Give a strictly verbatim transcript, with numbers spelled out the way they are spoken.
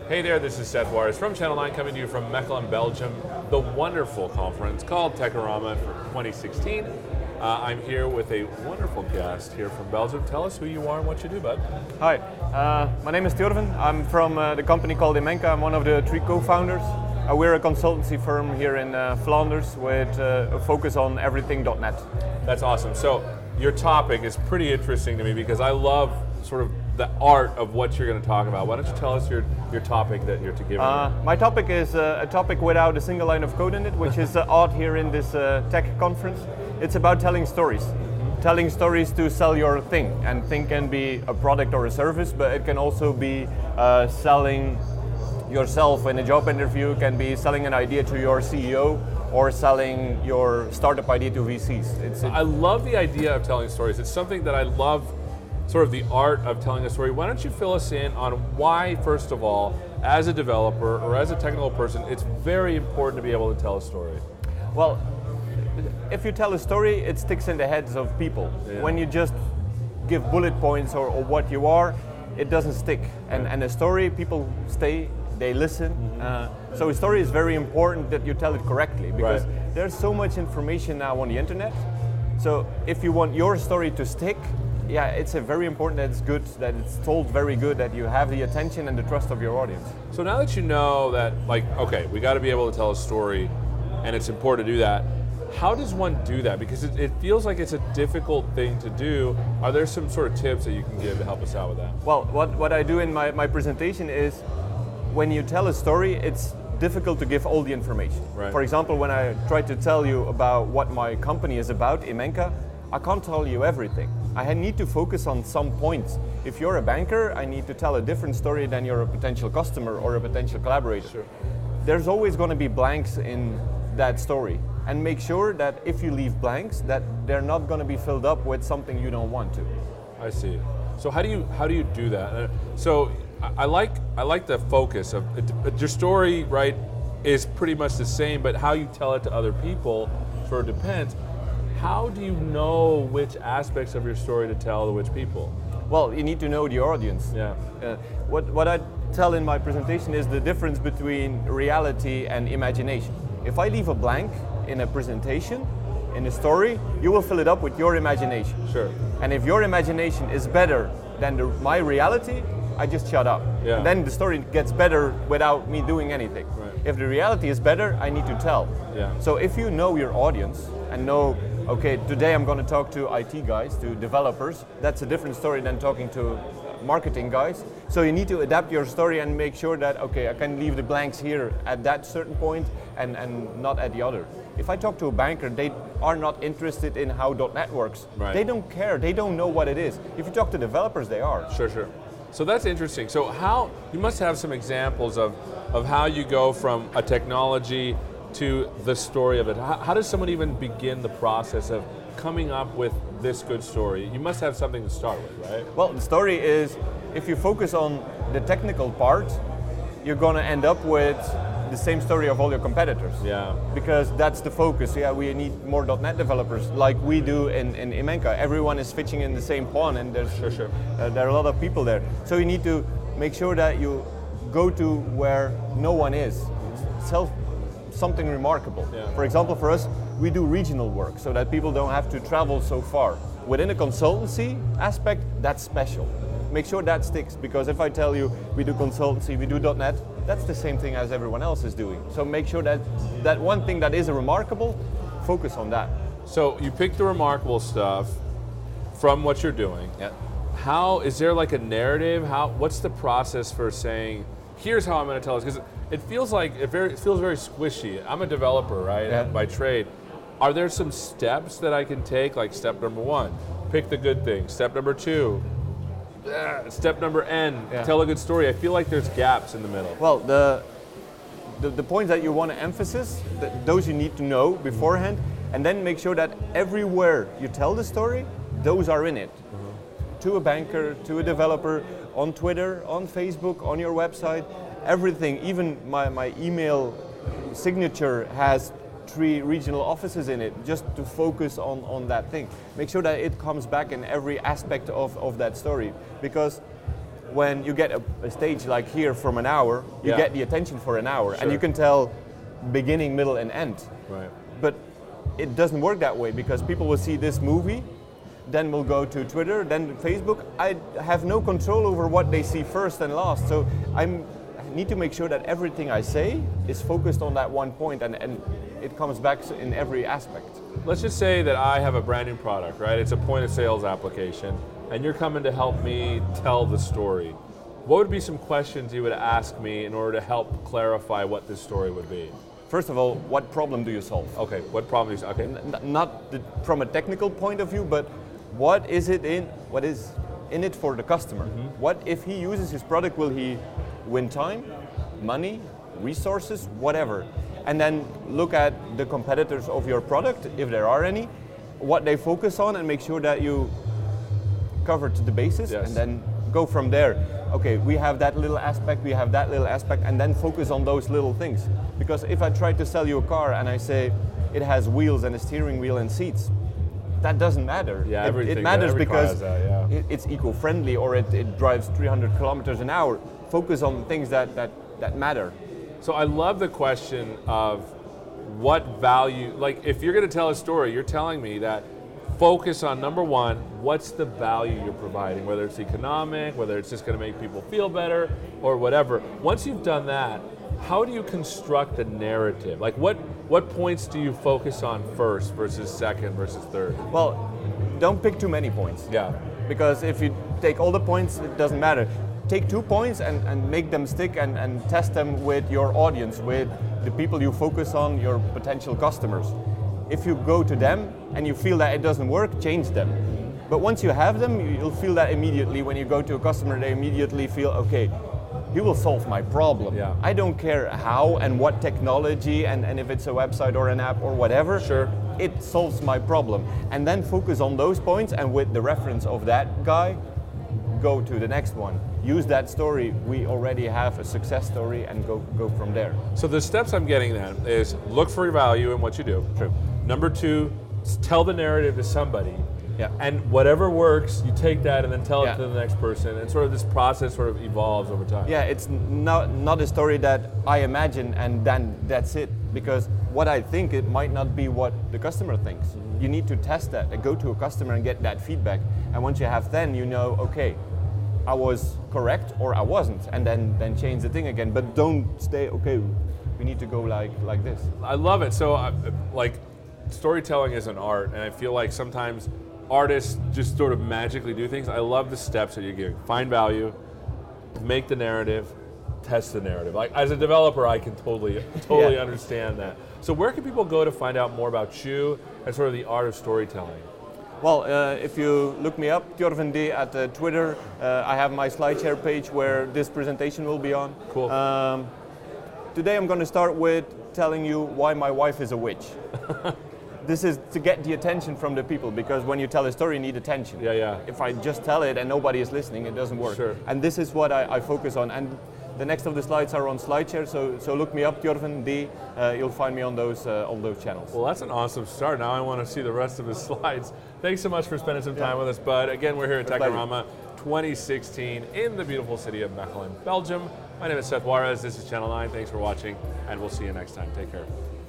Hey there, this is Seth Juarez from Channel nine coming to you from Mechelen, Belgium, the wonderful conference called Techorama for twenty sixteen. Uh, I'm here with a wonderful guest here from Belgium. Tell us who you are and what you do, bud. Hi, uh, my name is Thjörven. I'm from uh, the company called Imenka. I'm one of the three co-founders. Uh, we're a consultancy firm here in uh, Flanders with uh, a focus on everything dot net. That's awesome. So your topic is pretty interesting to me because I love sort of the art of what you're going to talk about. Why don't you tell us your, your topic that you're to give? Uh, my topic is uh, a topic without a single line of code in it, which is uh, odd here in this uh, tech conference. It's about telling stories. Mm-hmm. Telling stories to sell your thing. And thing can be a product or a service, but it can also be uh, selling yourself in a job interview, can be selling an idea to your C E O, or selling your startup idea to V Cs. It's, it's I love the idea of telling stories. It's something that I love, sort of the art of telling a story. Why don't you fill us in on why, first of all, as a developer or as a technical person, it's very important to be able to tell a story? Well, if you tell a story, it sticks in the heads of people. Yeah. When you just give bullet points or, or what you are, it doesn't stick. And, and a story, people stay, they listen. Mm-hmm. uh, so a story is very important that you tell it correctly, because right. there's so much information now on the internet. So if you want your story to stick, yeah, it's a very important that it's good, that it's told very good, that you have the attention and the trust of your audience. So now that you know that, like, okay, we got to be able to tell a story, and it's important to do that, how does one do that? Because it, it feels like it's a difficult thing to do. Are there some sort of tips that you can give to help us out with that? Well, what, what I do in my, my presentation is, when you tell a story, it's difficult to give all the information. Right. For example, when I try to tell you about what my company is about, Imenka, I can't tell you everything. I need to focus on some points. If you're a banker, I need to tell a different story than you're a potential customer or a potential collaborator. Sure. There's always going to be blanks in that story. And make sure that if you leave blanks, that they're not going to be filled up with something you don't want to. I see. So how do you how do you do that? Uh, so I like I like the focus of it, your story, right, is pretty much the same, but how you tell it to other people sort of depends. How do you know which aspects of your story to tell to which people? Well, you need to know the audience. Yeah. Uh, what, what I tell in my presentation is the difference between reality and imagination. If I leave a blank in a presentation, in a story, you will fill it up with your imagination. Sure. And if your imagination is better than the, my reality, I just shut up. Yeah. And then the story gets better without me doing anything. Right. If the reality is better, I need to tell. Yeah. So if you know your audience and know, okay, today I'm going to talk to I T guys, to developers, that's a different story than talking to marketing guys. So you need to adapt your story and make sure that, okay, I can leave the blanks here at that certain point and, and not at the other. If I talk to a banker, they are not interested in how .NET works. Right. They don't care, they don't know what it is. If you talk to developers, they are. Sure, sure. So that's interesting. So how, you must have some examples of, of how you go from a technology to the story of it. How, how does someone even begin the process of coming up with this good story? You must have something to start with, right? Well, the story is, if you focus on the technical part, you're going to end up with the same story of all your competitors. Yeah. Because that's the focus. Yeah, we need more .NET developers like we do in, in Imenka. Everyone is fishing in the same pond, and there's sure, sure. Uh, there are a lot of people there. So you need to make sure that you go to where no one is. Sell something remarkable. Yeah. For example, for us, we do regional work so that people don't have to travel so far. Within a consultancy aspect, that's special. Make sure that sticks, because if I tell you we do consultancy, we do .NET, that's the same thing as everyone else is doing. So make sure that that one thing that is remarkable, focus on that. So you pick the remarkable stuff from what you're doing. Yeah. How, is there like a narrative? How, what's the process for saying, here's how I'm going to tell this? Because it feels like, it, very, it feels very squishy. I'm a developer, right, yeah. by trade. Are there some steps that I can take, like step number one, pick the good thing. Step number two, uh, step number N, yeah. tell a good story. I feel like there's gaps in the middle. Well, the the, the points that you want to emphasize, the, those you need to know beforehand, and then make sure that everywhere you tell the story, those are in it. Mm-hmm. To a banker, to a developer, on Twitter, on Facebook, on your website, everything, even my, my email signature has three regional offices in it, just to focus on, on that thing. Make sure that it comes back in every aspect of, of that story, because when you get a, a stage like here from an hour, you Yeah. get the attention for an hour, and Sure. you can tell beginning, middle, and end. Right. But it doesn't work that way because people will see this movie, then will go to Twitter, then Facebook. I have no control over what they see first and last. So I'm, I need to make sure that everything I say is focused on that one point, and, and it comes back in every aspect. Let's just say that I have a brand new product, right? It's a point of sales application, and you're coming to help me tell the story. What would be some questions you would ask me in order to help clarify what this story would be? First of all, what problem do you solve? Okay, what problem is, okay. N- not the, from a technical point of view, but what is it in, what is in it for the customer? Mm-hmm. What if he uses his product, will he win time, money, resources, whatever? And then look at the competitors of your product, if there are any, what they focus on, and make sure that you covered the basis, Yes. and then go from there. Okay, we have that little aspect, we have that little aspect, and then focus on those little things. Because if I try to sell you a car and I say it has wheels and a steering wheel and seats, that doesn't matter. Yeah, it, everything. it matters every car because has that, yeah. it, it's eco-friendly, or it, it drives three hundred kilometers an hour. Focus on things that, that, that matter. So I love the question of what value, like if you're going to tell a story, you're telling me that focus on number one, what's the value you're providing, whether it's economic, whether it's just going to make people feel better, or whatever. Once you've done that, how do you construct a narrative? Like what, what points do you focus on first versus second versus third? Well, don't pick too many points. Yeah. Because if you take all the points, it doesn't matter. Take two points and, and make them stick, and, and test them with your audience, with the people you focus on, your potential customers. If you go to them and you feel that it doesn't work, change them. But once you have them, you'll feel that immediately. When you go to a customer, they immediately feel, okay, he will solve my problem. Yeah. I don't care how and what technology, and, and if it's a website or an app or whatever, Sure. it solves my problem. And then focus on those points, and with the reference of that guy, go to the next one. Use that story. We already have a success story, and go, go from there. So the steps I'm getting then is look for value in what you do. True. Number two, s- tell the narrative to somebody. Yeah. And whatever works, you take that and then tell Yeah. it to the next person. And sort of this process sort of evolves over time. Yeah, it's not, not a story that I imagine and then that's it. Because what I think, it might not be what the customer thinks. Mm-hmm. You need to test that and go to a customer and get that feedback. And once you have, then you know, okay, I was correct or I wasn't, and then, then change the thing again. But don't stay, okay, we need to go like, like this. I love it. So, uh, like, storytelling is an art, and I feel like sometimes artists just sort of magically do things. I love the steps that you're giving. Find value, make the narrative, test the narrative. Like, as a developer, I can totally, totally Yeah. understand that. So where can people go to find out more about you and sort of the art of storytelling? Well, uh, if you look me up, Tjorven D at uh, Twitter, uh, I have my SlideShare page where this presentation will be on. Cool. Um, today I'm going to start with telling you why my wife is a witch. This is to get the attention from the people, because when you tell a story, you need attention. Yeah, yeah. If I just tell it and nobody is listening, it doesn't work. Sure. And this is what I, I focus on. And the next of the slides are on SlideShare, so so look me up, Tjorven D. Uh, you'll find me on those uh, on those channels. Well, that's an awesome start. Now I want to see the rest of his slides. Thanks so much for spending some time with us, Bud. Again, we're here at My pleasure. Techorama twenty sixteen in the beautiful city of Mechelen, Belgium. My name is Seth Juarez. This is Channel nine. Thanks for watching, and we'll see you next time. Take care.